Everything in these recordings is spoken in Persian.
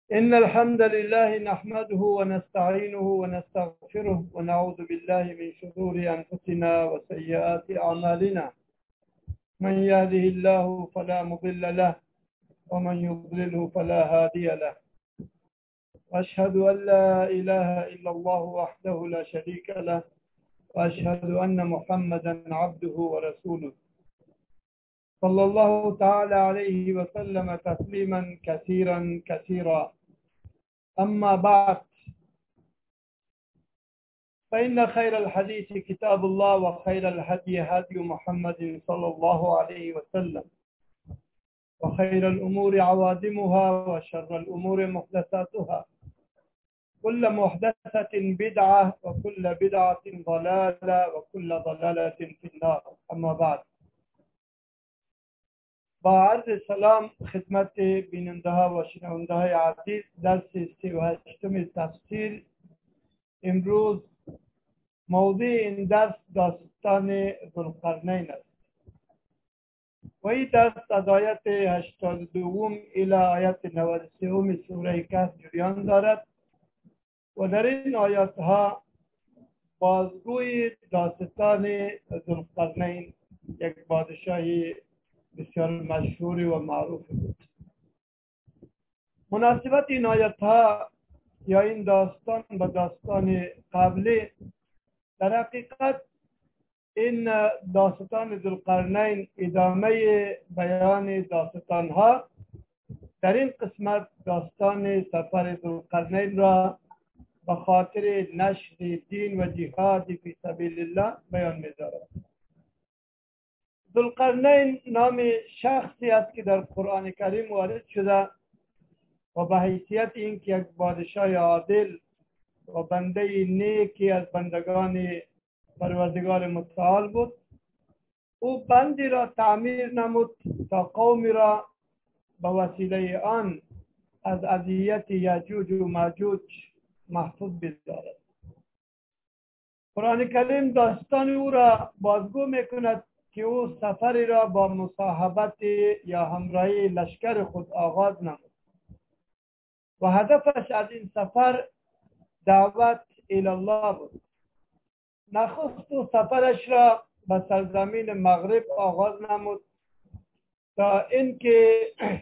إن الحمد لله نحمده ونستعينه ونستغفره ونعوذ بالله من شرور أنفسنا وسيئات أعمالنا. من يهده الله فلا مضل له ومن يضلله فلا هادي له. وأشهد أن لا إله إلا الله وحده لا شريك له، وأشهد أن محمدا عبده ورسوله صلى الله تعالى عليه وسلم تسليما كثيرا كثيرا. أما بعد، فإن خير الحديث كتاب الله، وخير الهدي هدي محمد صلى الله عليه وسلم، وخير الأمور عوادمها، وشر الأمور محدثاتها، كل محدثة بدعة، وكل بدعة ضلالة، وكل ضلالة في النار. أما بعد، با عرض سلام خدمت بیننده ها و شنونده های عزیز، درس 38 تفسیر. امروز موضوع این درس داستان ذوالقرنین است و این درس از آیت 82 الی آیت 93 سوره کهف جریان دارد و در این آیات ها بازگوی داستان ذوالقرنین، یک پادشاهی بسیار مشهور و معروف بود. مناسبت این آیات ها یا این داستان با داستان قبلی، در حقیقت این داستان ذوالقرنین ادامه بیان داستان ها در این قسمت داستان سفر ذوالقرنین را به خاطر نشر دین و جهاد فی سبیل الله بیان می‌دارد. ذوالقرنین نام شخصی است که در قرآن کریم وارد شده و به حیثیت اینکه یک پادشاه عادل و بنده نیکی از بندگان پروردگار متعال بود، او بندی را تعمیر نمود تا قومی را به وسیله آن از اذیت یاجوج و ماجوج محفوظ بدارد. قرآن کریم داستان او را بازگو میکند که او سفری را با مصاحبت یا همراهی لشکر خود آغاز نمود و هدفش از این سفر دعوت الی الله بود. نخست او سفرش را به سرزمین مغرب آغاز نمود تا اینکه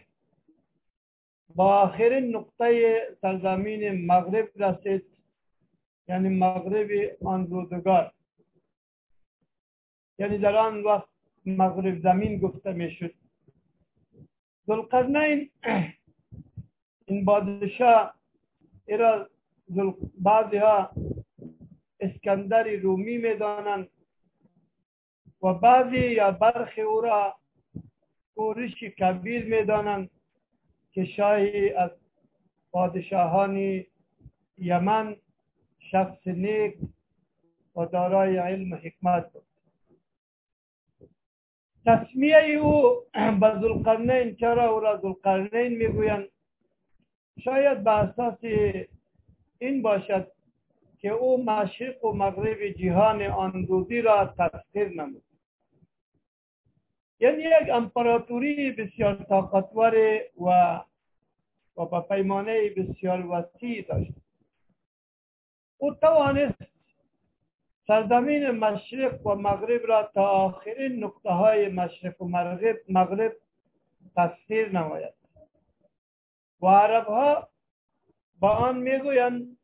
با آخرین نقطه سرزمین مغرب رسید، یعنی مغرب آن روزگار، یعنی در آن وقت مغرب زمین گفته میشد. ذوالقرنین این پادشاه را بعضی ها اسکندر رومی میدانند و بعضی یا برخی او را کوروش کبیر میدانند که شاهی از پادشاهان یمن، شخص نیک و دارای علم و حکمت بود. تسمیه او به ذوالقرنین، چرا او را ذوالقرنین میگویند؟ شاید به اساس این باشد که او مشرق و مغرب جهان آن روزی را تسخیر نمود، یعنی یک امپراتوری بسیار طاقتور و با پیمانه بسیار وسیع داشت. او توانست سرزمین مشرق و مغرب را تا آخرین نقطه های مشرق و مغرب تسخیر نماید و عرب ها با آن میگویند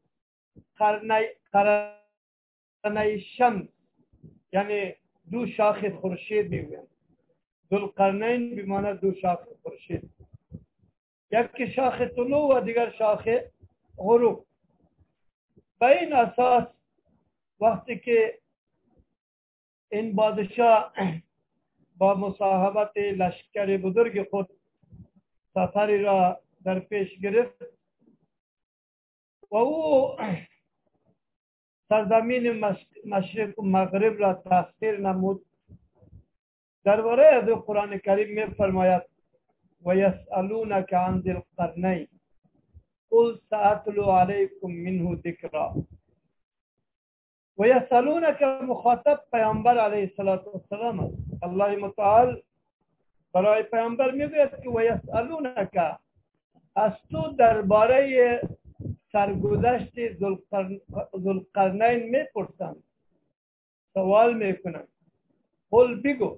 قرنی شمس، یعنی دو شاخ خورشید میگویند. ذوالقرنین بمعنی دو شاخ خورشید، یکی شاخ طلوع و دیگر شاخ غروب. به این اساس وقتی که این پادشاه با مصاحبت لشکر بزرگ خود سفری را در پیش گرفت و او سرزمین مشرق و مغرب را تسخیر نمود، درباره از قرآن کریم می فرماید و یسألونک عن ذی القرنین قل سأتلو علیکم منه ذکرا. و یسألونک مخاطب پیامبر علیه السلام است. الله متعال برای پیامبر میگوید که و یسألونک از تو درباره سرگذشت ذوالقرنین میپرسند، سوال میکنند. قل بگو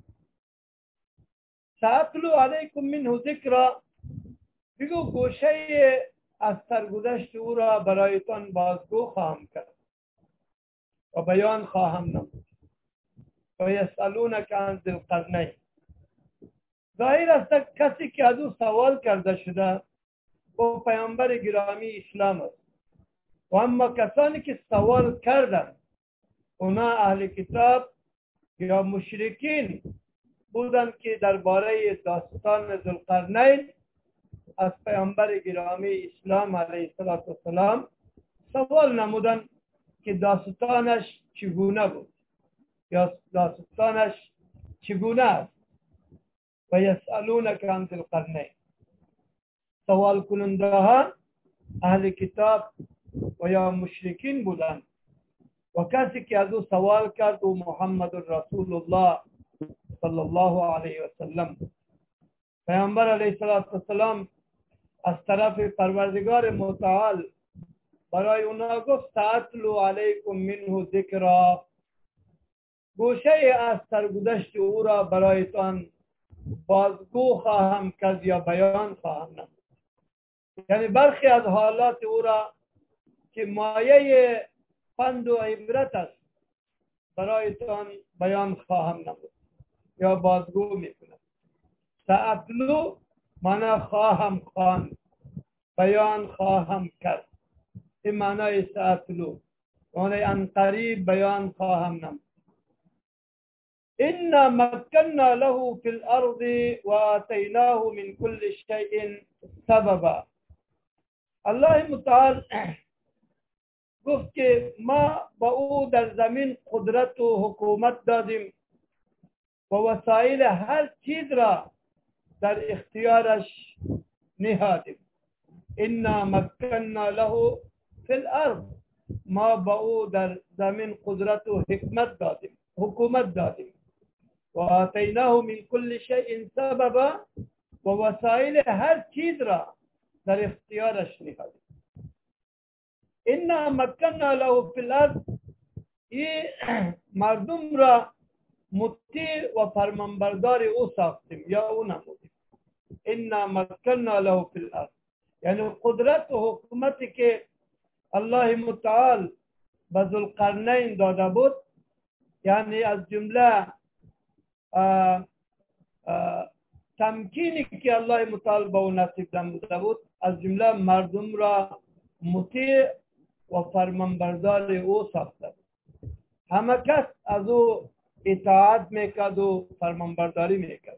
سأتلو علیکم منه ذکرا، بگو گوشه از سرگذشت او را برایتان بازگو خواهم کرد و بیان خواهم نمود. و یسألونک عن ذی القرنین، ظاهر است کسی که از او سوال کرده شده و پیامبر گرامی اسلام است. و اما کسانی که سوال کردند اونا اهل کتاب یا مشرکین بودند که درباره داستان ذوالقرنین از پیامبر گرامی اسلام علیه السلام سوال نمودند که داستانش چگونه بود یا داستانش چگونه است. و یسألونک عن ذی القرنین، سوال کننده ها اهل کتاب و یا مشرکین بودند و کسی که از او سوال کرد او محمد رسول الله صلی الله علیه و سلم. پیامبر علیه السلام از طرف پروردگار متعال برای اونا گفت سأتلو علیکم منه ذکرا، گوشه از سرگذشت او را برایتان بازگو خواهم کرد یا بیان خواهم نمود. یعنی برخی از حالات او را که مایه پند و عبرت است برایتان بیان خواهم نمود یا بازگو میکنم. سأتلو معنی خواهم خواند، بیان خواهم کرد. این معنی سأتلو یعنی ان قریب بیان خواهم نمود. إنا مكنا له في الأرض وآتيناه من كل شيء سببا. الله متعال گفت که ما با او در زمین قدرت و حکومت دادیم و وسایل هر چیز را در اختیارش نهادیم. إنا مكنا له في الأرض، ما با او در زمین قدرت و حکمت دادیم، حکومت دادیم. و آتیناه من کل شیء سببا، و وسایل هر چیز را در اختیارش نهادیم. انا مکنا له فی الارض، این مردم را مطیع و فرمانبردار او ساختیم یا او نمودیم. انا مکنا له فی الارض یعنی قدرت و حکومتی که الله متعال به ذوالقرنین داده بود، یعنی از جمله تمکینی که الله متعال به او نصیب نموده بود، از جمله مردم را مطیع و فرمانبردار او ساخته بود. همه کس از او اطاعت میکرد و فرمانبرداری میکرد.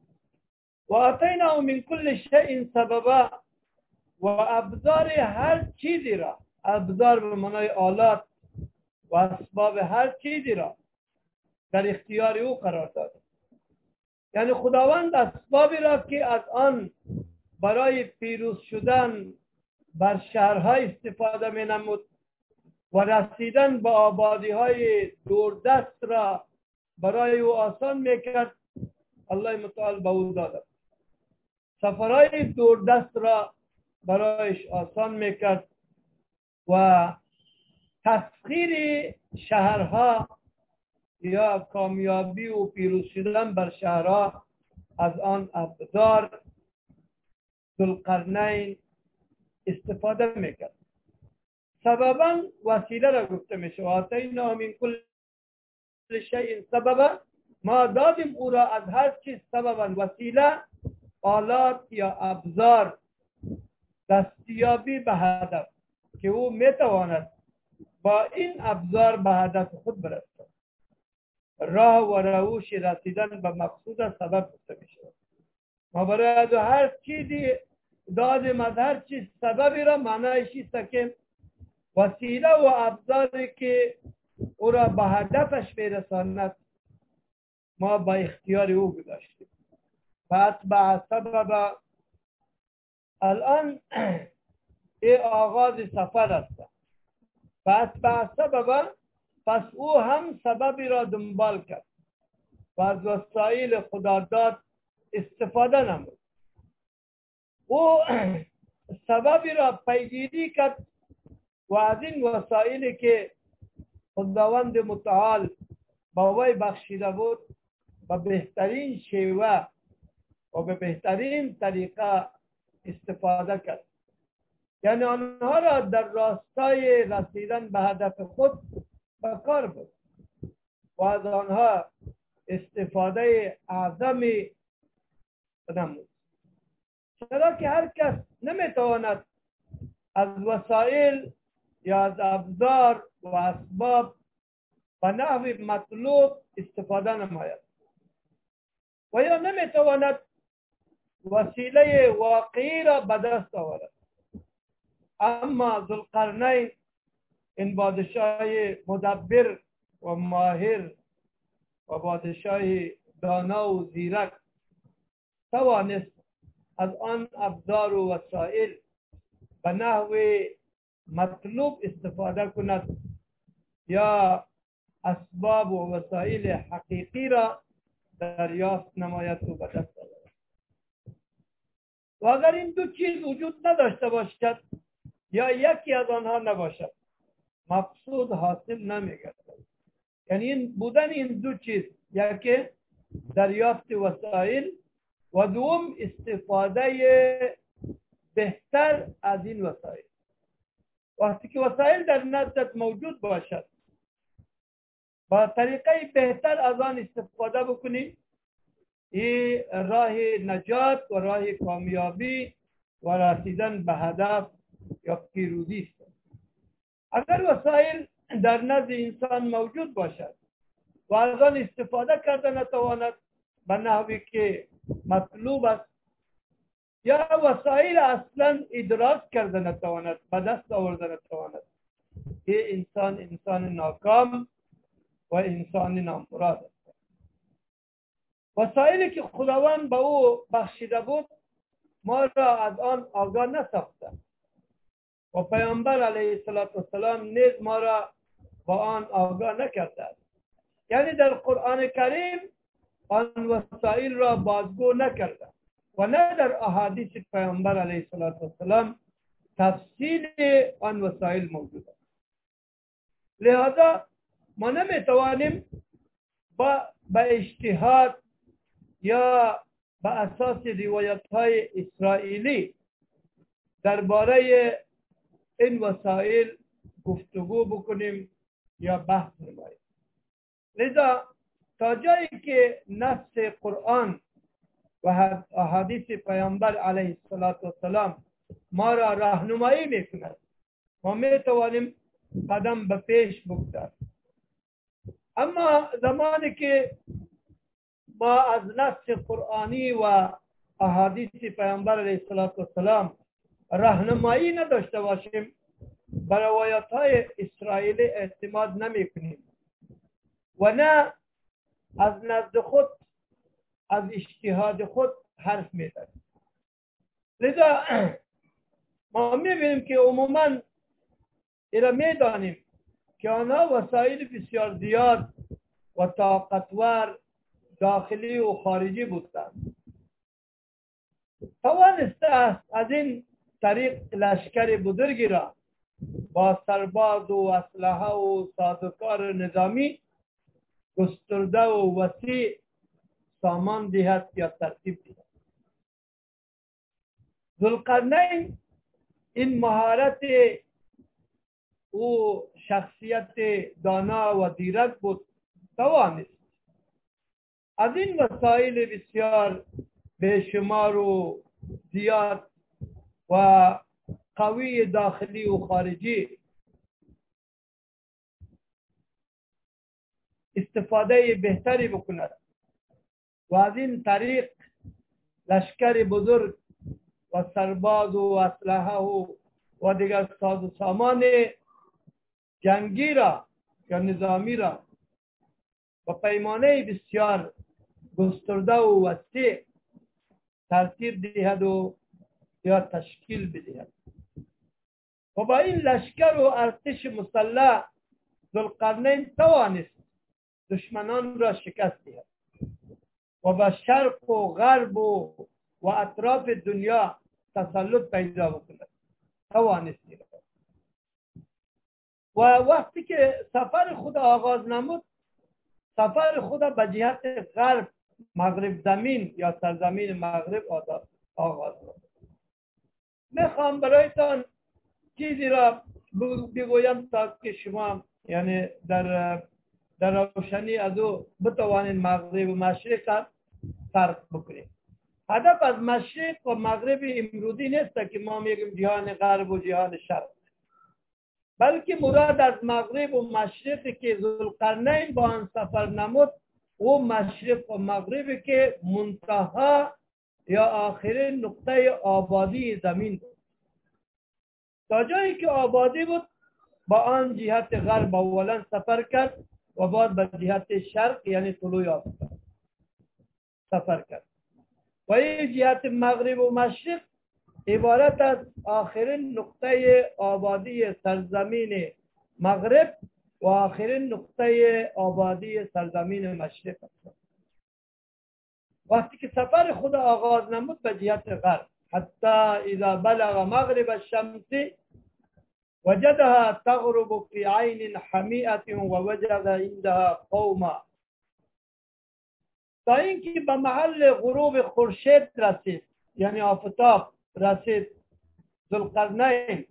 و آتیناه من کل شیء سببا، و ابزار هر چیزی را، ابزار به معنای آلات و اسباب هر چیزی را در اختیار او قرار داد. یعنی خداوند اسبابی را که از آن برای پیروز شدن بر شهرها استفاده می نمود و رسیدن به آبادی های دوردست را برای او آسان می کرد، الله متعال به او داده. سفرهای دوردست را برایش آسان می کرد و تسخیر شهرها یا کامیابی و پیروز شدن بر شهرها از آن ابزار ذوالقرنین استفاده میکرد. سببا وسیله را گفته میشه. آتیناه من کل شیء سببا، ما دادیم او را از هر چیز سببا، وسیله، آلات یا ابزار، دستیابی به هدف که او میتواند با این ابزار به هدف خود برسد. راه و روش رسیدن به مقصود سبب گفته میشه. ما برای هر چیزی دادیم، از هر چیز سببی را معنیش است که وسیله و ابزاری که او را به هدفش برساند ما با اختیار او گذاشتیم. فاتبع سببا، الان این آغاز سفر است. فاتبع سببا، پس او هم سببی را دنبال کرد و از وسایل خدا داد استفاده نمود. او سببی را پیگیری کرد و از این وسایلی که خداوند متعال با وی بخشیده بود به بهترین شیوه و به بهترین طریقه استفاده کرد. یعنی آنها را در راستای رسیدن به هدف خود به کار بود و از آنها استفاده اعظمی نمود. چرا که هر کس نمیتواند از وسایل یا از ابزار و اسباب به نحو مطلوب استفاده نماید و یا نمیتواند وسیله واقعی را به دست آورد. اما ذوالقرنین این پادشاه مدبر و ماهر و پادشاه دانا و زیرک توانست از آن ابزار و وسایل به نحو مطلوب استفاده کند یا اسباب و وسایل حقیقی را دریافت نماید و به دست آورد. و اگر این دو چیز وجود نداشته باشد یا یکی از آنها نباشد مقصود حاصل نمیگردد. یعنی این بودن این دو چیز، یکی دریافت وسایل و دوم استفاده بهتر از این وسایل. وقتی که وسایل در نزدت موجود باشد با طریقه بهتر از آن استفاده بکنی، این راه نجات و راه کامیابی و رسیدن به هدف یا پیروزی است. اگر وسایل در نزد انسان موجود باشد و از آن استفاده کرده نتواند به نحوی که مطلوب است یا وسایل اصلا ادراک کرده نتواند به دست آورده نتواند، این انسان ناکام و انسان نامراد است. وسایلی که خداوند به او بخشیده بود ما را از آن آگاه نساخته و پیامبر علیه السلام نیز ما را با آن آگاه نکرده است. یعنی در قرآن کریم آن وسایل را بازگو نکرده و نه در احادیث پیامبر علیه السلام تفصیل آن وسایل موجود است. لذا ما نمیتوانیم به اجتهاد یا به اساس روایت های اسرائیلی درباره این وسایل گفتگو بکنیم یا بحث نماییم. لذا تا جایی که نص قرآن و احادیث پیامبر علیه السلام ما را راهنمایی میکند ما میتوانیم قدم به پیش بگذاریم. اما زمانی که ما از نص قرآنی و احادیث پیامبر علیه السلام راهنمایی نداشته باشیم به روایات های اسرائیلی اعتماد نمی کنیم و نه از نزد خود از اجتهاد خود حرف می زنیم. لذا ما می بینیم که عموما ایرا می دانیم که آنها وسایل بسیار زیاد و طاقتور داخلی و خارجی بودند. توانسته است از این طریق لشکر بزرگی را با سرباز و اسلحه و سازوکار نظامی گسترده و وسیع سامان دهد یا ترتیب دهد. ذوالقرنین این مهارت و شخصیت دانا و زیرک بود توانست از این وسایل بسیار بیشمار و زیاد و قوی داخلی و خارجی استفاده بهتری بکند و از این طریق لشکر بزرگ و سرباز و اسلحه و دیگر ساز و سامان جنگی را یا نظامی را و پیمانه بسیار گسترده و وسیع ترتیب دهد و یا تشکیل بدهد. و با این لشکر و ارتش مسلح ذوالقرنین توانست دشمنان را شکست دهد و به شرق و غرب و اطراف دنیا تسلط پیدا بکنه توانستی. و وقتی که سفر خود آغاز نمود، سفر خود به جهت غرب مغرب زمین یا سرزمین مغرب آغاز نمود. میخوام برایتان چیزی را بگویم تا که شما یعنی در روشنی از او بتوانید مغرب و مشرق فرق بکنید. هدف از مشرق و مغرب امروزی نیست که ما میگیم جهان غرب و جهان شرق، بلکه مراد از مغرب و مشرق که ذوالقرنین با آن سفر نمود و مشرق و مغرب که منتها یا آخرین نقطه آبادی زمین بود. تا جایی که آبادی بود با آن جهت غرب اولا سفر کرد و بعد به جهت شرق یعنی طلوع آفتاب سفر کرد. و این جهت مغرب و مشرق عبارت از آخرین نقطه آبادی سرزمین مغرب و آخرین نقطه آبادی سرزمین مشرق است. وقتی که سفر خود آغاز نمود به جهت غرب، حتی اذا بلغ مغرب الشمس وجدها تغرب في عین حمیئة ووجد عندها قوما، تا اینکه به محل غروب خورشید رسید یعنی آفتاب رسید. ذوالقرنین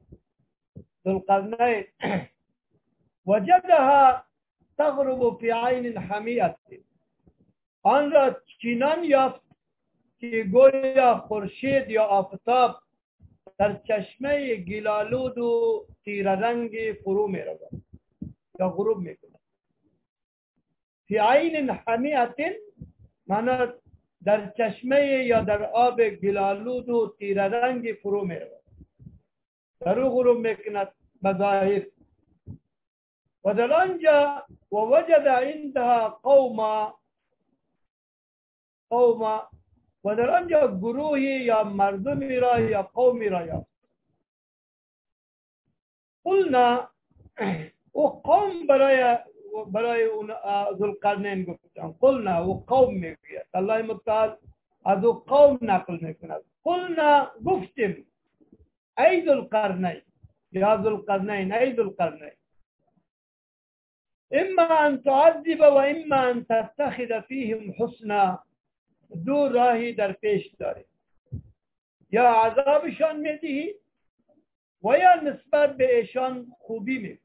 وجدها تغرب في عین حمیئة، آن را چنان یافت که گویا خورشید یا آفتاب در چشمه گلالود و تیره رنگ فرو می رود یا غروب می کند. فی عین حمیئة معنی در چشمه یا در آب گلالود و تیره رنگ فرو می رود، در او غروب می کند بظاهر. و در آنجا و وجد عندها قوما و در آنجا گروهی یا مردمی را یا قومی را یافت. قلنا و قوم برای اون ذوالقرنین گفتن. قلنا و قوم میگوید، الله متعال از او قوم نقل میکند. قلنا گفتیم ای ذوالقرنین یا ذوالقرنین ای ذوالقرنین اما ان تعذب و اما ان تتخذ فیهم حسنا، دو راهی در پیش داری، یا عذابشان میدهی و یا نسبت به ایشان خوبی میکنی.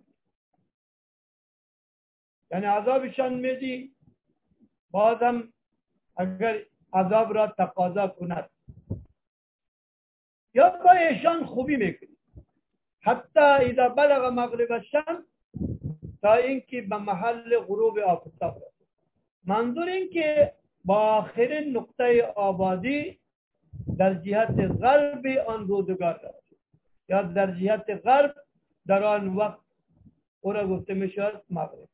یعنی عذابشان میدی بازم اگر عذاب را تقاضا کند، یا با ایشان خوبی میکنی. حتی اذا بلغ مغرب الشمس، تا اینکه به محل غروب آفتاب رسید. منظور این که با آخرین نقطه آبادی در جهت غرب آن روزگار رسید، یا در جهت غرب در آن وقت او را گفته می شود مغرب.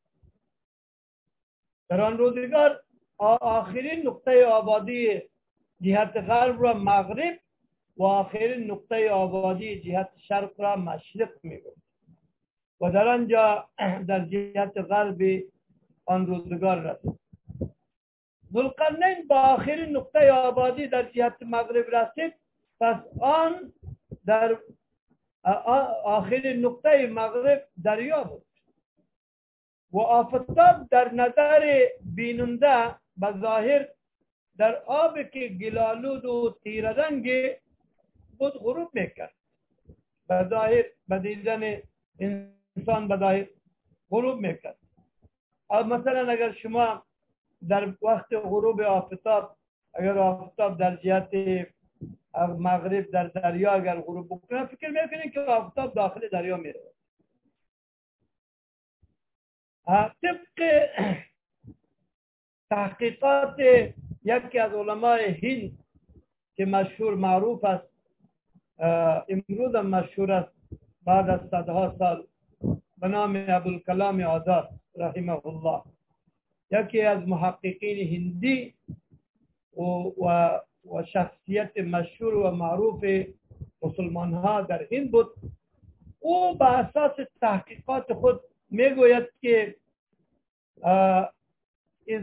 در آن روزگار آخرین نقطه آبادی جهت غرب را مغرب و آخرین نقطه آبادی جهت شرق را مشرق می گفت و در آنجا در جهت غرب آن روزگار رسید. ذوالقرنین با آخرین نقطه آبادی در جهت مغرب رسید، پس آن در آخرین نقطه مغرب دریا بود و آفتاب در نظر بیننده به ظاهر در آب که گلالود و تیره رنگ بود غروب میکرد. به ظاهر به دیدن انسان به ظاهر غروب میکرد. مثلا اگر شما در وقت غروب آفتاب، اگر آفتاب در جهت مغرب در دریا اگر غروب بکنه، فکر میکنید که آفتاب داخل دریا میره. طبق تحقیقات یکی از علمای هند که مشهور معروف است، امروز هم مشهور است بعد از صدها سال، به نام ابوالکلام آزاد رحمه الله، یکی از محققین هندی و شخصیت مشهور و معروف مسلمان ها در هند بود. او به اساس تحقیقات خود میگوید که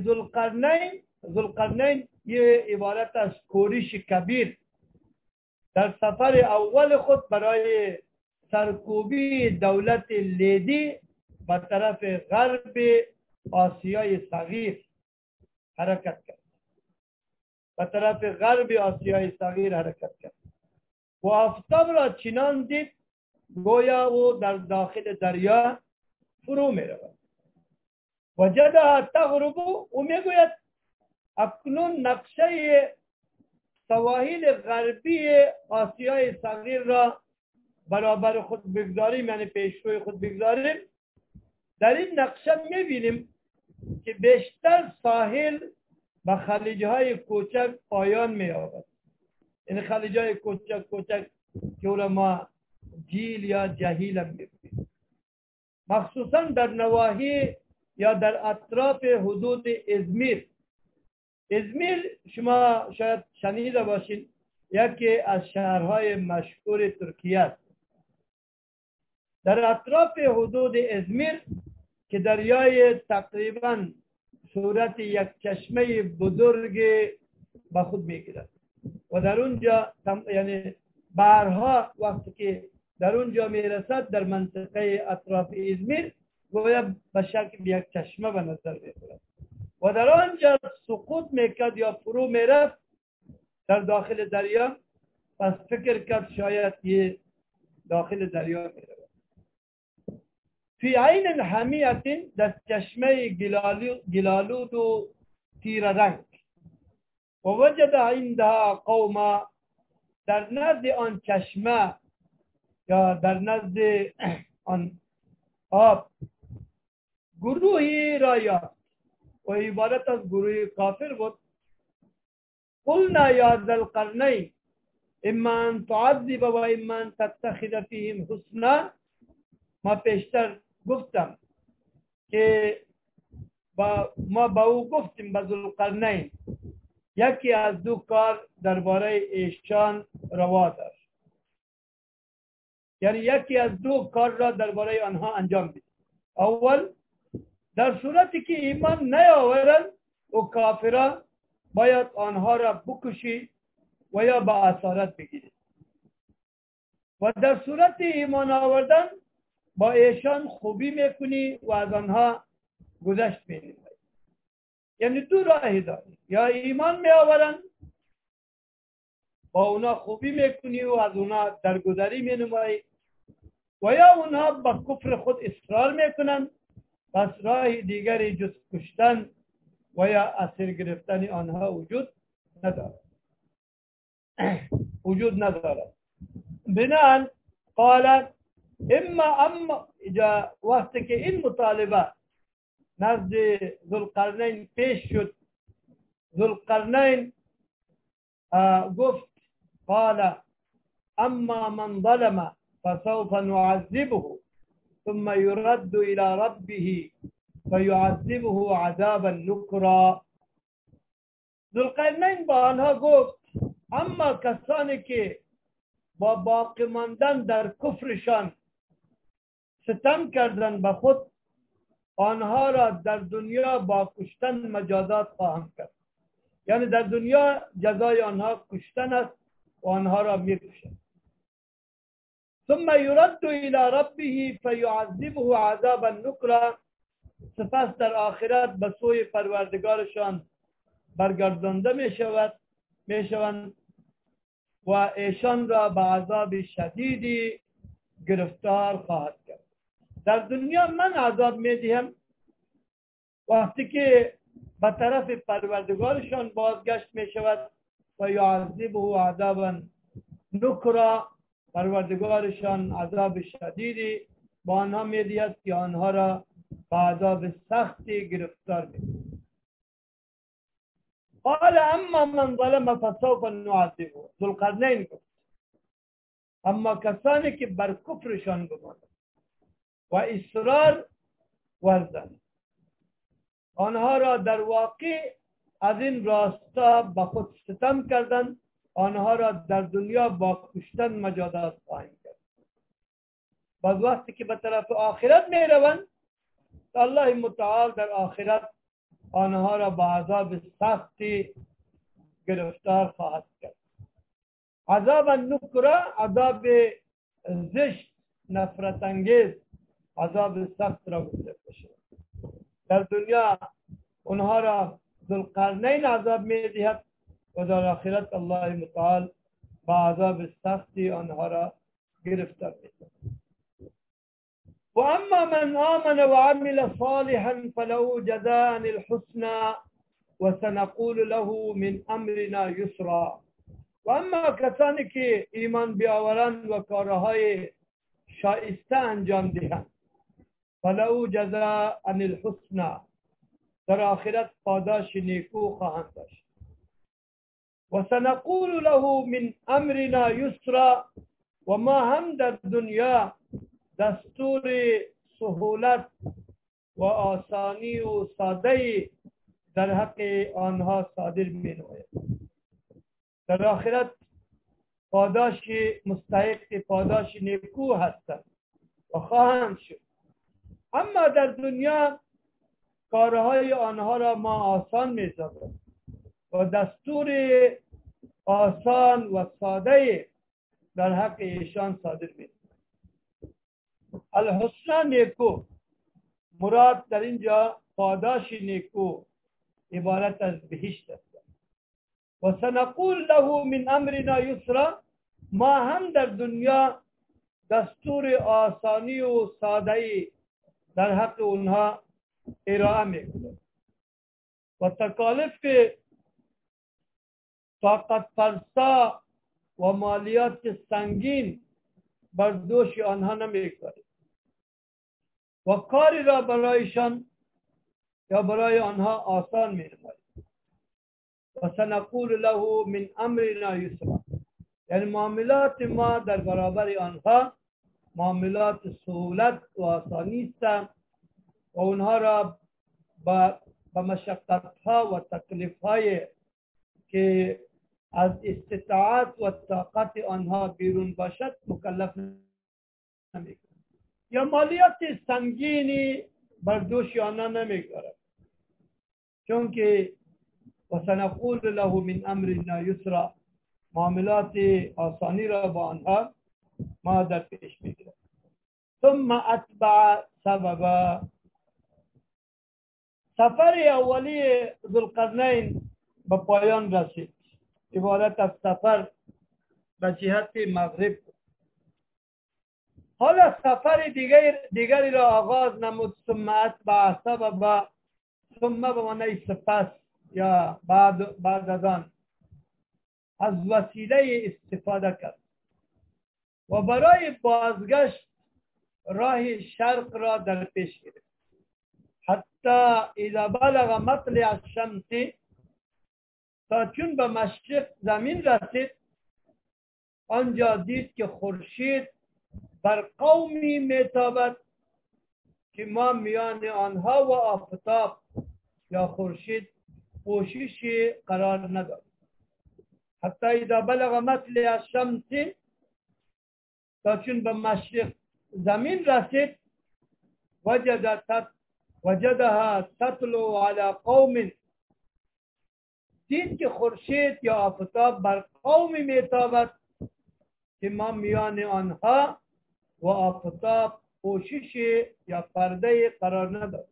ذوالقرنین یه عبارت از کورش کبیر در سفر اول خود برای سرکوبی دولت لیدی به طرف غرب آسیای صغیر حرکت کرد. به طرف غرب آسیای صغیر حرکت کرد و آفتاب را چنان دید گویا او در داخل دریا فرو می رود. وجدها تغرب و می گوید اکنون نقشه سواحل غربی آسیای صغیر را برابر خود بگذاریم، یعنی پیشروی خود بگذاریم. در این نقشه می بینیم که بیشتر ساحل به خلیج‌های کوچک پایان می یابد. این خلیج‌های کوچک که او را ما جیل یا جهیل هم می‌گوییم، مخصوصا در نواحی یا در اطراف حدود ازمیر. ازمیر شما شاید شنیده باشین، یکی از شهرهای مشهور ترکیه است. در اطراف حدود ازمیر که دریای تقریبا صورت یک چشمه بزرگ به خود میگیرد و در اونجا یعنی بارها وقتی که در اونجا میرسد در منطقه اطراف ازمیر گویا به شکل یک چشمه به نظر میخورد و در آنجا سقوط میکرد یا فرو میرفت در داخل دریا. پس فکر کرد شاید یه داخل دریا میرود. فی عین حمیت، در چشمه گلالود و تیر رنگ. و وجد عندها قوما، در نزد آن چشمه یا در نزد آن آب گروهی را یافت و عبارت از گروه کافر بود. قلنا یا ذا القرنین اما ان تعذب و اما ان تتخذ فیهم حسنا. ما پیشتر گفتم که ما با او گفتیم به ذوالقرنین یکی از دو کار درباره ایشان روا داشت، یعنی یکی از دو کار را درباره آنها انجام بدید. اول، در صورتی که ایمان نیاورند و کافران باید آنها را بکشی و یا به اسارت بگیرید، و در صورت ایمان آوردن با ایشان خوبی میکنی و از آنها گذشت می‌نمایی. یعنی دو راهی داری، یا ایمان میآورند با اونا خوبی میکنی و از اونا درگذری مینمایی، و یا اونا با کفر خود اصرار میکنند. پس راه دیگری جز کشتن و یا اسیر گرفتن آنها وجود ندارد. بنان قالت اما وقتی که این مطالبه نزد ذوالقرنین پیش شد، ذوالقرنین گفت قال اما من ظلم فسوف نعذبه ثم يرد الى ربه فيعذبه عذابا نكرا. ذوالقرنین با آنها گفت اما کسانی که با باقی ماندن در کفرشان ستم کردن به خود، آنها را در دنیا با کشتن مجازات خواهم کرد. یعنی در دنیا جزای آنها کشتن است و آنها را میکشند. ثم يرد الى ربه فيعذبه عذابا نكرا. سپس در آخرت به سوی پروردگارشان برگردانده میشوند و ایشان را به عذاب شدیدی گرفتار خواهد کرد. در دنیا من عذاب میدهم، وقتی که به طرف پروردگارشان بازگشت میشود و یعذبه عذابا نکرا، پروردگارشان عذاب شدیدی با آنها میدهد که آنها را به عذاب سختی گرفتار می‌کند. قال اما من ظلم فسوف نعذبه. ذوالقرنین گفت اما کسانی که بر کفرشان بمانند و اصرار ورزند، آنها را در واقع از این راستا به خود ستم کردند، آنها را در دنیا با کشتن مجازات خواهیم کرد. بعد وقتی که به طرف آخرت می روند، الله متعال در آخرت آنها را با عذاب سختی گرفتار خواهد کرد. عذاب نکره، عذاب زشت، نفرت انگیز، عذاب سخت را گفته بشه. در دنیا اونها را ذوالقرنین عذاب میدهد و در آخرت الله متعال با عذاب سختی آنها را گرفتار می‌کند. و اما من آمن و عمل صالحا فله جزاء الحسنى و سنقول له من امرنا یسرا. و اما کسانی که ایمان بیاورند و کارهای شایسته انجام دهند، فله جزاء الحسنى، در آخرت پاداش نیکو خواهند داشت. و سنقول له من امرنا یسرا، و ما هم در دنیا دستور سهولت و آسانی و ساده در حق آنها صادر می نماید. در آخرت پاداش مستحق پاداش نیکو هستند و خواهند شد. اما در دنیا کارهای آنها را ما آسان می سازیم و دستور آسان و ساده در حق ایشان صادر می نماید. الحسنى نیکو، مراد در اینجا پاداش نیکو عبارت از بهشت است. و سنقول له من امرنا یسرا، ما هم در دنیا دستور آسانی و ساده‌ای در حق اونها ارائه میکنیم و تکالیف طاقت فرسا و مالیات سنگین بر دوش آنها نمیکنیم و کاری را برایشان یا برای آنها آسان می‌نماییم. و سنقول له من امرنا یسرا، یعنی معاملات ما در برابر آنها معاملات سهولت و آسانی است و اونها را با مشقت‌ها و تکلیف‌های که از استطاعت و طاقت آنها بیرون باشد مکلف نمی‌کنیم یا مالیات سنگینی بر دوش آنها نمی‌گذارد، چون که و سنقول له من امرنا یسرا، معاملات آسانی را با آنها ما در پیش می‌گیریم. ثم اتبع سببا، سفر اولی ذوالقرنین به پایان رسید. عبارت از سفر به جهت مغرب. حالا سفر دیگری را آغاز نمود. ثم اتبع سببا، ثم به معنی سپس یا بعد از آن از وسیله استفاده کرد و برای بازگشت راه شرق را در پیش گرفت. حتی اذا بلغ مطلع الشمس، تا چون به مشرق زمین رسید، آنجا دید که خورشید بر قومی میتابد که ما میان آنها و آفتاب یا خورشید پوششی قرار ندارد. حتی اذا بلغ مطلع الشمس، تا چون به مشرق زمین رسید، وجدها تطلع على قوم، دید که خورشید یا آفتاب بر قومی میتابد که ما میان آنها و آفتاب پوششی یا پرده قرار ندارد.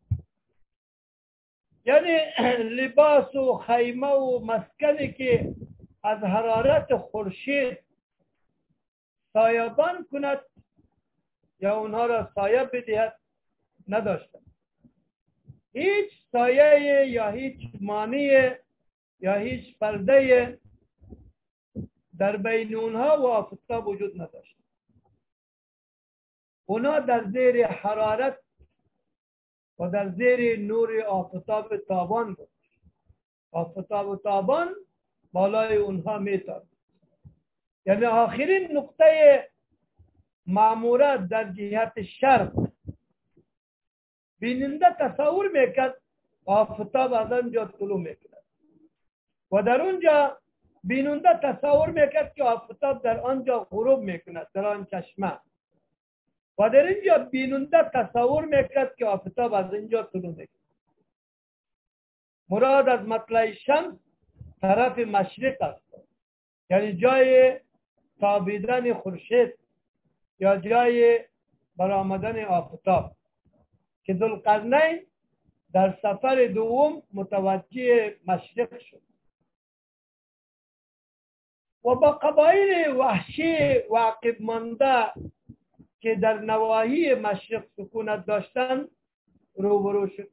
یعنی لباس و خیمه و مسکنی که از حرارت خورشید سایبان کند یا اونها را سایه بدهد نداشتند. هیچ سایه یا هیچ مانع یا هیچ پرده در بین اونها و آفتاب وجود نداشت. اونا در زیر حرارت و در زیر نور آفتاب تابان بود. آفتاب تابان بالای اونها میتابید. یعنی آخرین نقطه مامورات در جهت شرق بیننده تصور میکرد آفتاب از آنجا طلوع میکند و در اونجا بیننده تصور میکرد که آفتاب در آنجا غروب میکند، در آن چشمه، و در اینجا بیننده تصور میکرد که آفتاب از اینجا طلوع میکند. مراد از مطلع شمس طرف مشرق است، یعنی جای تابیدن خورشید یا جای برآمدن آفتاب که ذوالقرنین در سفر دوم متوجه مشرق شد و با قبایل وحشی و عقب مانده که در نواحی مشرق سکونت داشتند روبرو شد.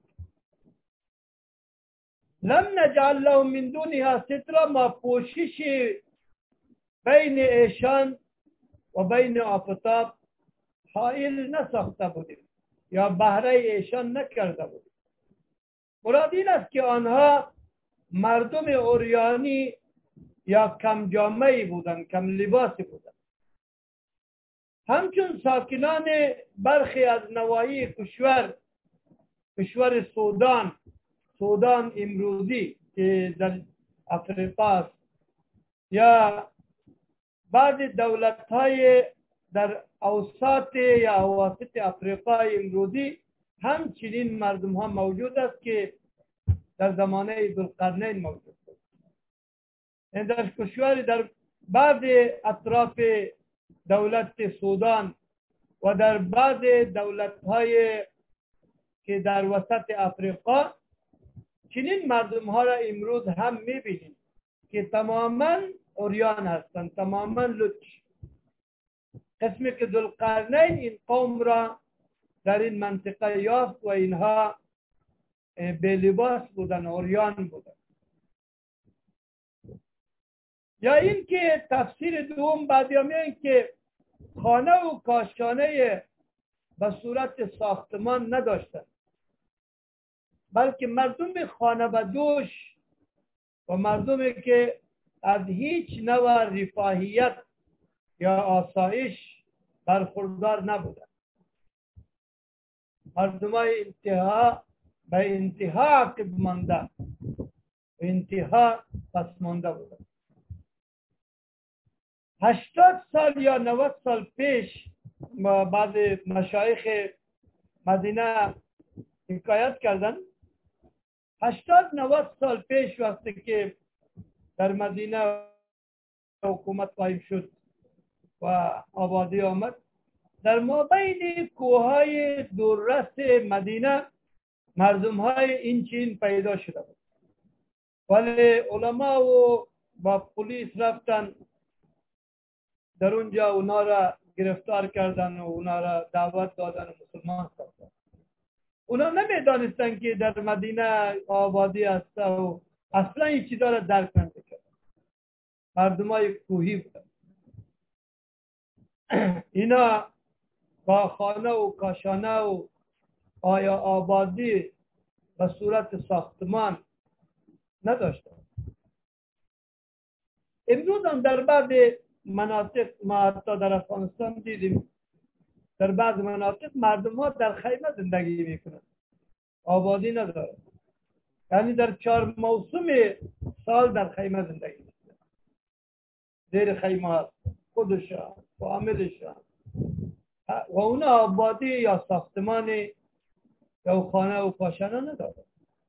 لم نجعل لهم من دونها سترا، ما پوشش بین ایشان و بین آفتاب حائل نساخته بودیم یا بهره ایشان نکرده بودیم. مراد این است که آنها مردم اوریانی یا کم جامعی بودند، کم لباسی بودند. همچون ساکنان برخی از نواحی کشور سودان امروزی که در افریقا است، یا بعض دولت‌های در اوسط یا اواسط افریقا امروزی همچنین مردم ها موجود است که در زمانه ذوالقرنین موجود است. این در کشور در بعض اطراف دولت سودان و در بعض دولت‌های که در وسط افریقا چنین مردم ها را امروز هم می‌بینیم که تماما عریان هستند، تماما لچ. قسمی که ذوالقرنین این قوم را در این منطقه یافت و اینها بے لباس بودن، عریان بودن. یا این که تفسیر دوم بعدی میگن که خانه و کاشانه به صورت ساختمان نداشتند، بلکه مردم خانه به دوش و مردمی که از هیچ نوع رفاهیت یا آسایش برخوردار نبودند. مردمای به انتها عقب مانده، به انتها پس مانده بودند. 80 سال یا 90 سال پیش بعض مشایخ مدینه حکایت کردن، 80-90 سال پیش وقتی که در مدینه حکومت قایم شد و آبادی آمد، در مابین کوههای دوررس مدینه مردم های این چین پیدا شده بود، ولی علما و با پلیس رفتن در اونجا اونا را گرفتار کردن و اونا را دعوت دادن و مسلمان کردن. اونا نمیدانستن که در مدینه آبادی است و اصلا این چیزا را درک نمیکردن. مردم های کوهی بودن. اینا با خانه و کاشانه و آبادی به صورت ساختمان نداشتن. امروز هم در بعض مناطق، ما حتی در افغانستان دیدیم، در بعض مناطق مردم ها در خیمه زندگی میکنن، آبادی ندارن. یعنی در 4 موسم سال در خیمه زندگی میکنن، زیر خیمه هست، خودشان، فامیلشان، و اون آبادی یا ساختمان یا خانه و کاشانه ندارن.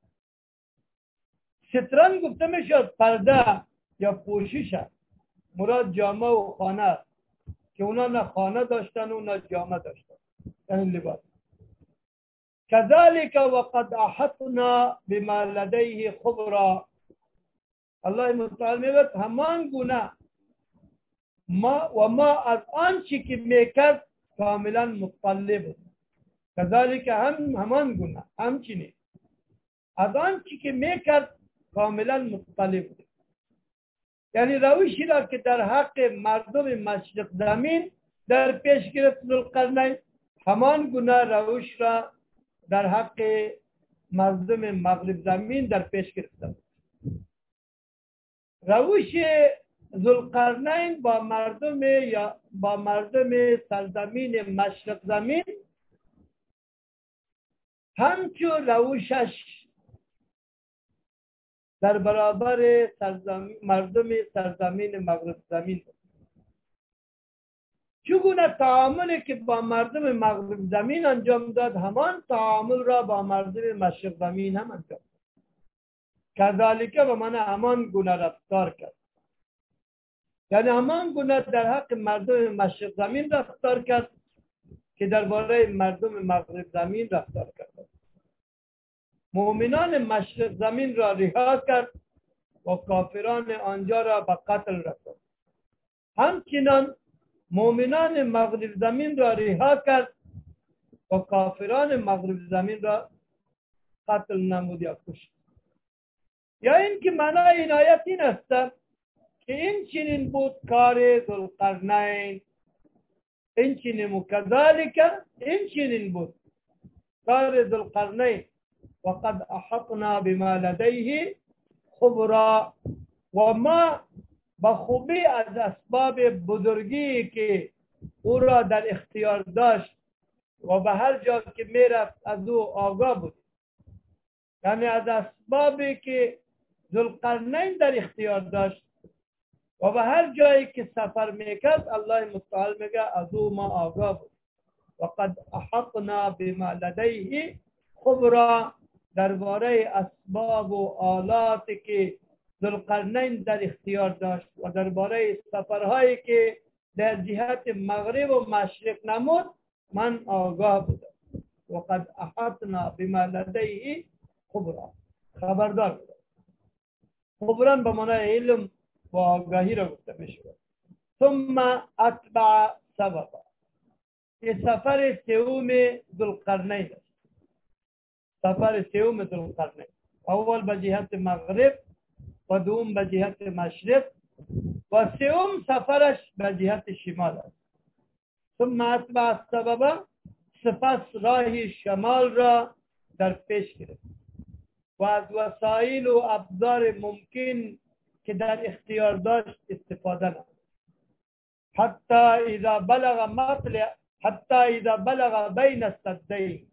ستران گفته میشد پرده یا پوشش است، مراد جامه و خانه است که اونا نه خانه داشتن و نه جامه داشتن، یعنی لباس. كذلك وقد احطنا بما لديه خبرا. الله متعال میگه همان گونه ما از آنچه که میکرد کاملا مطلع بود. كذلك همان گونه همچنین از آنچه که میکرد کاملا مطلع بود. یعنی روشی را که در حق مردم مشرق زمین در پیش گرفت ذوالقرنین، همان گونه روش را در حق مردم مغرب زمین در پیش گرفته بود. روش ذوالقرنین با مردم سرزمین مشرق زمین همچون روشش در برابر مردم سرزمین مغرب زمین بود. چگونه تعاملی که با مردم مغرب زمین انجام داد، همان تعامل را با مردم مشرق زمین هم انجام داد. کذالک و من همان گونه رفتار کرد. یعنی همان گونه در حق مردم مشرق زمین رفتار کرد که درباره مردم مغرب زمین رفتار کرد. مؤمنان مشرق زمین را رها کرد و کافران آنجا را به قتل رساند. همچنان مؤمنان مغرب زمین را رها کرد و کافران مغرب زمین را قتل نمود یا کشت. یا اینکه معنای این آیت این است که این چنین بود کار ذوالقرنین، این چنین و کذالک این چنین بود کار ذوالقرنین وقد احطنا بما لدیه خبرا، و ما با خوبی از اسباب بزرگی که او را در اختیار داشت و به هر جا که میرفت از او آگاه بود. یعنی از اسبابی که ذوالقرنین در اختیار داشت و به هر جایی که سفر میکرد الله متعال میگه از او ما آگاه بود. وقد احطنا بما لدیه خبرا، درباره اسباب و آلاتی که ذوالقرنین در اختیار داشت و درباره سفرهایی که در جهت مغرب و مشرق نمود من آگاه بودم. وقد احطنا بما لدیه خبرا، خبردار بودم. خبران به معنای علم و آگاهی را گفته میشود. ثم اتبع سببا، این سفر سوم ذوالقرنین است. سفر سوم ذوالقرنین، اول به جهت مغرب و دوم به جهت مشرق و سوم سفرش به جهت شمال است. ثم اتبع سببا، سپس راه شمال را در پیش گرفت و از وسایل و ابزار ممکن که در اختیار داشت استفاده نمود. حتی اذا بلغ بین السدین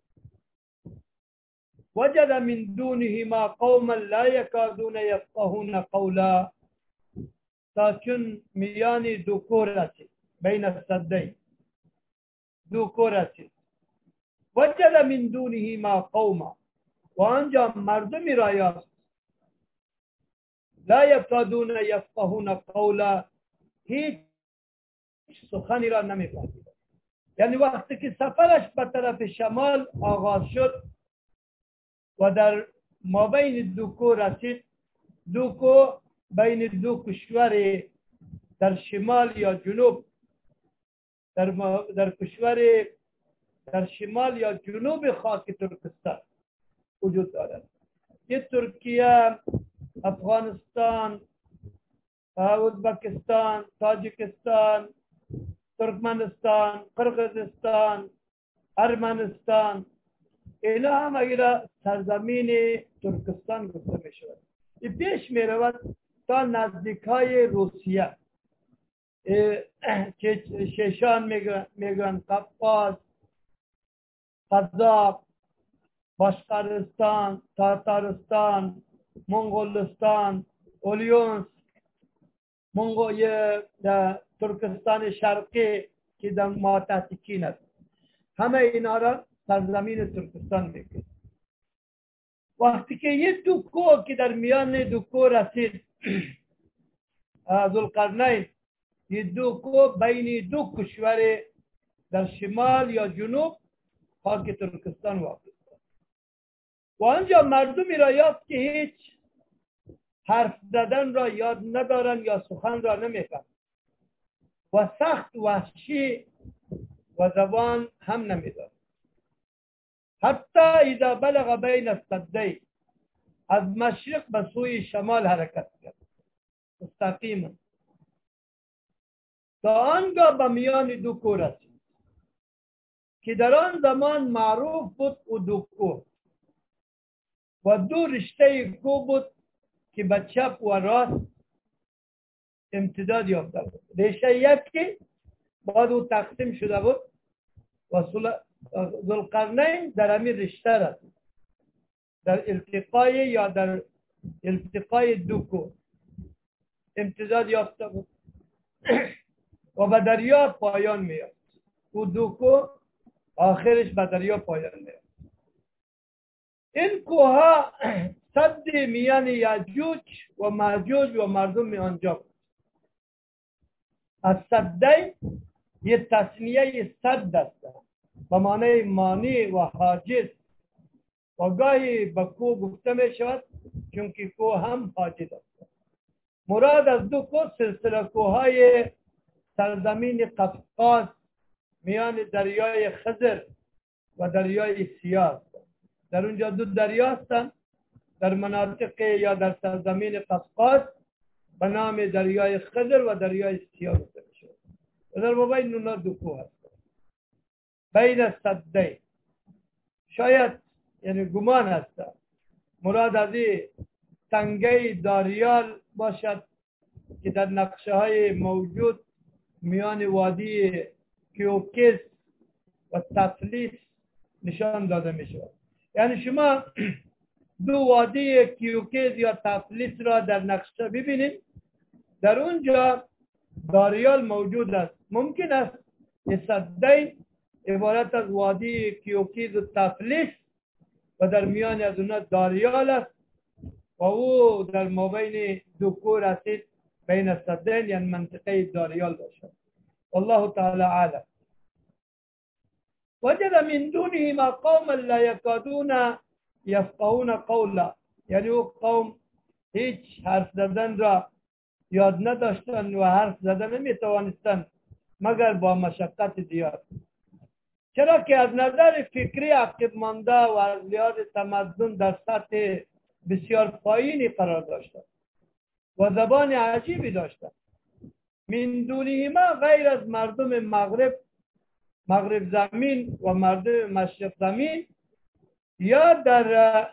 وجد من دونهما قوما لا يكادون يفقهون قولا، تا چون میان دو کور رسید، بین السدین دو کور رسید، وجد من دونهما قوما، و آنجا مردمی را یافت لا یکادون یفقهون قولا، هیچ سخنی را نمی‌فهمید. یعنی وقتی که سفرش به طرف شمال آغاز شد و در مابین دو کو رسید، دو کو بین دو کشور در شمال یا جنوب، در کشور در شمال یا جنوب خاک ترکستان وجود دارد. یه ترکیه، افغانستان، ازبکستان، تاجیکستان، ترکمنستان، قرقیزستان، ارمنستان، اینا هم اگر سرزمین ترکستان گفته می شود. این پیش می رود تا نزدیک های روسیه، شیشان میگن، قفقاز، قزاق، باشقرستان، تاتارستان، منگولستان، اولیونس، ترکستان شرقی که در ماتحت چین است، همه اینا را سرزمین ترکستان میگه. وقتی که یه دو کو که در میان دو کو رسید ذوالقرنین، یه دو کو بین دو کشور در شمال یا جنوب خاک ترکستان واقع است و آنجا مردمی را یافت که هیچ حرف زدن را یاد ندارن یا سخن را نمیفهمند و سخت وحشی و زبان هم نمیدارند. حتی اذا بلغ بین السدین، از مشرق به سوی شمال حرکت کرد مستقیما تا آنگاه به میان دو کو رسید که در آن زمان معروف بود او دو کو و دو رشته کو بود که به چپ و راست امتداد یافته بود. رشته یکی بعد او تقسیم شده بود و ذوالقرنین در همین رشته رسید، در التقای یا در التقای دو کو امتداد یافته بود و به دریا پایان می‌یافت. او دو کو آخرش به دریا پایان می‌یافت. این کوها سد میان یاجوج و ماجوج و مردم آنجا بود. از سدین یه تصنیه سد است به معنی مانی و حاجز و گاهی به کوه گفته می شود چون که کوه هم حاجز است. مراد از دو کوه سلسله کوههای سرزمین قفقاز میان دریای خضر و دریای سیاه است. در اونجا دو دریا هستند در مناطق یا در سرزمین قفقاز به نام دریای خضر و دریای سیاه گفته می شود. در مابین اونا دو کوه هست بین سدین. شاید یعنی گمان هست مراد از این تنگه داریال باشد که در نقشه های موجود میان وادی کیوکس و تفلیس نشان داده می شود. یعنی شما دو وادی کیوکس یا تفلیس را در نقشه ببینید، در اونجا داریال موجود است. ممکن است سدین عبارت از وادی کیوکس و تفلیس و در میان از اونها داریال است و او در مابین دو کوه رسید بین سدین، یعنی منطقه داریال باشد. والله تعالی عالم. وجد من دونهما قوما لا يكادون يفقهون قولا، یعنی او قوم هیچ حرف زدن را یاد نداشتند و حرف زدن نمیتوانستند مگر با مشقت زیاد، چرا که از نظر فکری عقب مانده و از لحاظ تمدن در سطح بسیار پایینی قرار داشتند و زبان عجیبی داشتند. من دونهما غیر از مردم مغرب زمین و مردم مشرق زمین یا در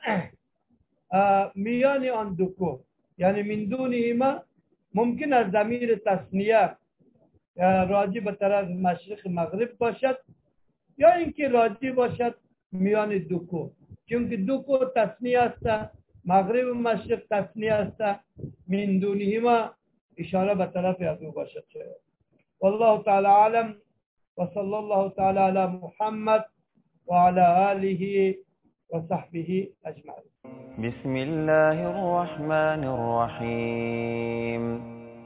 میان آن دو کوه، یعنی من دونهما ممکن است ضمیر تثنیه راجع به طرف مشرق مغرب باشد یا اینکه راجع باشد میان دو کوه، چون که دو کوه تثنیه است، مغرب و مشرق تثنیه است، من دونهما اشاره به طرف از او باشد. والله تعالی عالم و صلی الله تعالی علی محمد و علی آله و صحبه اجمعین. بسم الله الرحمن الرحيم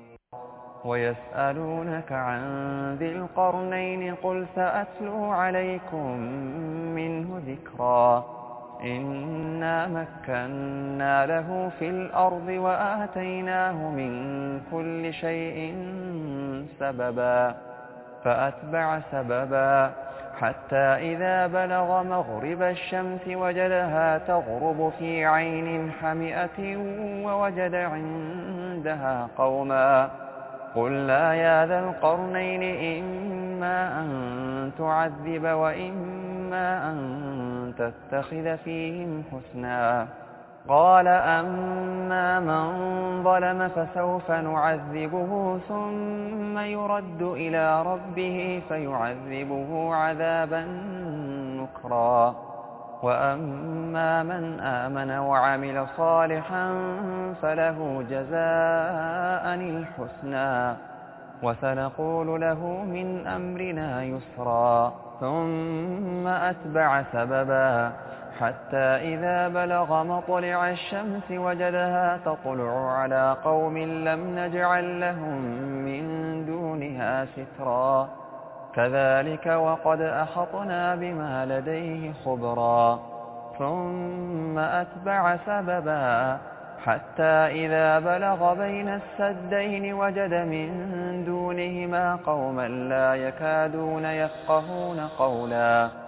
ويسألونك عن ذي القرنين قل سأتلو عليكم منه ذكرا إنا مكنا له في الأرض وآتيناه من كل شيء سببا فأتبع سببا حتى إذا بلغ مغرب الشمس وجدها تغرب في عين حمئة ووجد عندها قوما قلنا يا ذا القرنين إما أن تعذب وإما أن تتخذ فيهم حسنا قال أما من ظلم فسوف نعذبه ثم يرد إلى ربه فيعذبه عذابا نكرا وأما من آمن وعمل صالحا فله جزاء الحسنى وسنقول له من أمرنا يسرا ثم أتبع سببا حتى إذا بلغ مطلع الشمس وجدها تطلع على قوم لم نجعل لهم من دونها سترا كذلك وقد أحطنا بما لديه خبرا ثم أتبع سببا حتى إذا بلغ بين السدين وجد من دونهما قوما لا يكادون يفقهون قولا